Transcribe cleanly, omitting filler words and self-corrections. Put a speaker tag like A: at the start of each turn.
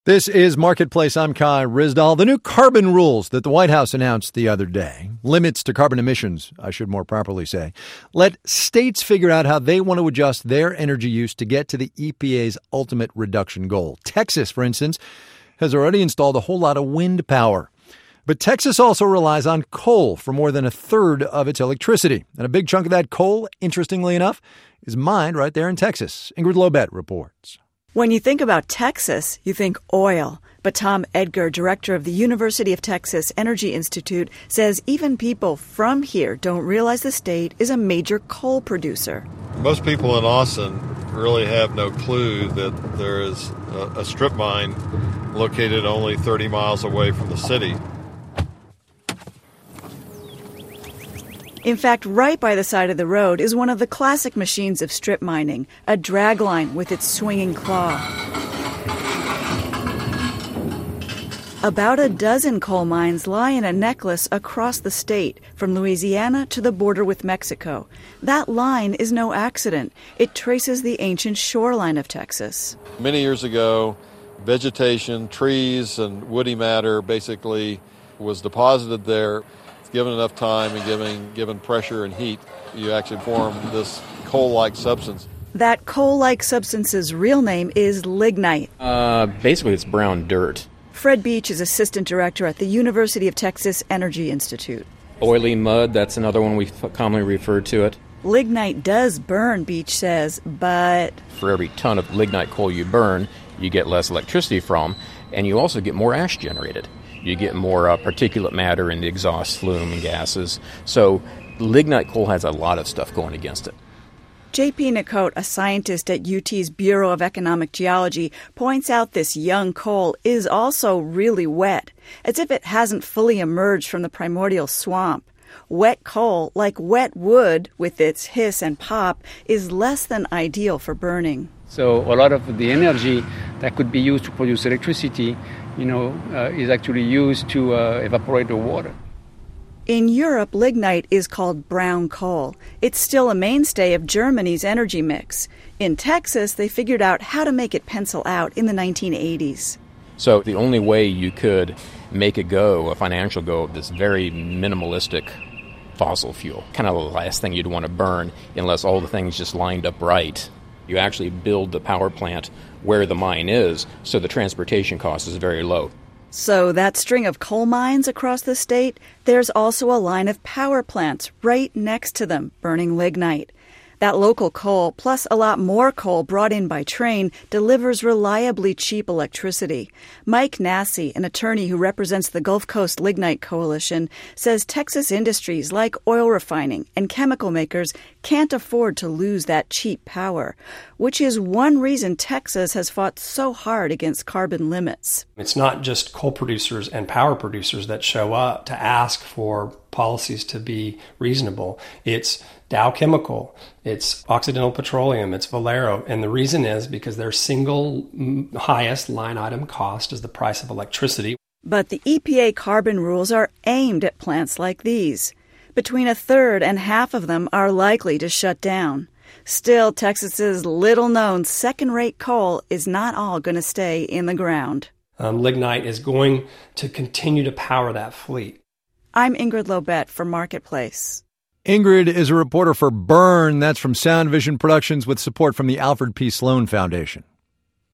A: This is Marketplace. I'm Kai Ryssdal. The new carbon rules that the White House announced the other day, limits to carbon emissions, I should more properly say, let states figure out how they want to adjust their energy use to get to the EPA's ultimate reduction goal. Texas, for instance, has already installed a whole lot of wind power. But Texas also relies on coal for more than a third of its electricity. And a big chunk of that coal, interestingly enough, is mined right there in Texas. Ingrid Lobet reports.
B: When you think about Texas, you think oil. But Tom Edgar, director of the University of Texas Energy Institute, says even people from here don't realize the state is a major coal producer.
C: Most people in Austin really have no clue that there is a strip mine located only 30 miles away from the city.
B: In fact, right by the side of the road is one of the classic machines of strip mining, a dragline with its swinging claw. About a dozen coal mines lie in a necklace across the state, from Louisiana to the border with Mexico. That line is no accident. It traces the ancient shoreline of Texas.
C: Many years ago, vegetation, trees, and woody matter basically was deposited there. Given enough time and given pressure and heat, you actually form this coal-like substance.
B: That coal-like substance's real name is lignite.
D: Basically, it's brown dirt.
B: Fred Beach is assistant director at the University of Texas Energy Institute.
D: Oily mud, that's another one we commonly refer to it.
B: Lignite does burn, Beach says, but
D: for every ton of lignite coal you burn, you get less electricity from, and you also get more ash generated. You get more particulate matter in the exhaust flume and gases. So lignite coal has a lot of stuff going against it.
B: J.P. Nicote, a scientist at UT's Bureau of Economic Geology, points out this young coal is also really wet, as if it hasn't fully emerged from the primordial swamp. Wet coal, like wet wood with its hiss and pop, is less than ideal for burning.
E: So a lot of the energy that could be used to produce electricity is actually used to evaporate the water.
B: In Europe, lignite is called brown coal. It's still a mainstay of Germany's energy mix. In Texas, they figured out how to make it pencil out in the 1980s.
D: So the only way you could make a financial go of this very minimalistic fossil fuel, kind of the last thing you'd want to burn unless all the things just lined up right. You actually build the power plant where the mine is, so the transportation cost is very low.
B: So that string of coal mines across the state, there's also a line of power plants right next to them burning lignite. That local coal, plus a lot more coal brought in by train, delivers reliably cheap electricity. Mike Nassy, an attorney who represents the Gulf Coast Lignite Coalition, says Texas industries like oil refining and chemical makers can't afford to lose that cheap power, which is one reason Texas has fought so hard against carbon limits.
F: It's not just coal producers and power producers that show up to ask for policies to be reasonable. It's Dow Chemical, it's Occidental Petroleum, it's Valero. And the reason is because their single highest line item cost is the price of electricity.
B: But the EPA carbon rules are aimed at plants like these. Between a third and half of them are likely to shut down. Still, Texas's little-known second-rate coal is not all going to stay in the ground.
F: Lignite is going to continue to power that fleet.
B: I'm Ingrid Lobet for Marketplace.
A: Ingrid is a reporter for Burn. That's from Sound Vision Productions with support from the Alfred P. Sloan Foundation.